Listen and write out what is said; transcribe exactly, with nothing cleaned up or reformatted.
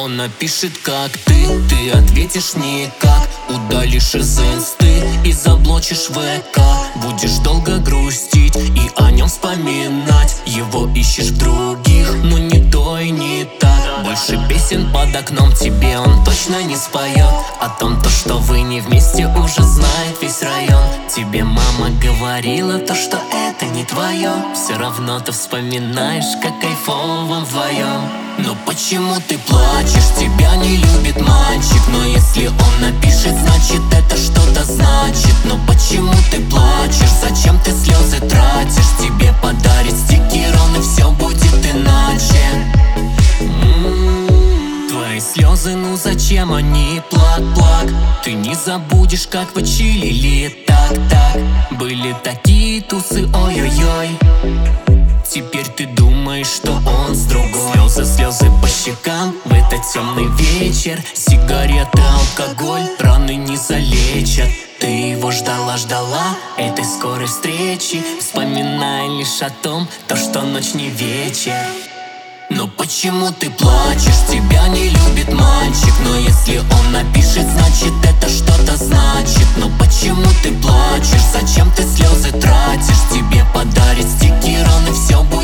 он напишет, как ты, ты ответишь никак. Удалишь из инсты и заблочишь ВК. Будешь долго грустить и о нем вспоминать. Его ищешь в других, но не то и не так. Больше песен под окном тебе он точно не споет. О том, то, что вы не вместе, уже знает весь район. Тебе мама говорила то, что это не твое. Все равно ты вспоминаешь, как кайфово вам вдвоем. Но почему ты плачешь? Тебя не любит мальчик. Но если он напишет, значит это что-то значит. Но почему ты плачешь? Зачем ты слезы тратишь? Тебе подарит стикер он, и все будет иначе. М-м-м. Твои слезы, ну зачем они? Плак-плак. Ты не забудешь, как вы чилили так-так. Были такие тусы, ой-ой-ой. Теперь ты думаешь, что он с другой. Слезы, слезы по щекам в этот темный вечер. Сигареты, алкоголь раны не залечат. Ты его ждала, ждала этой скорой встречи, вспоминая лишь о том, то, что ночь не вечер. Но почему ты плачешь? Тебя не любит мальчик. Но если он напишет, значит это что-то значит. Но почему ты плачешь? Зачем ты слезы тратишь? Тебе подарит стикер он, и все будет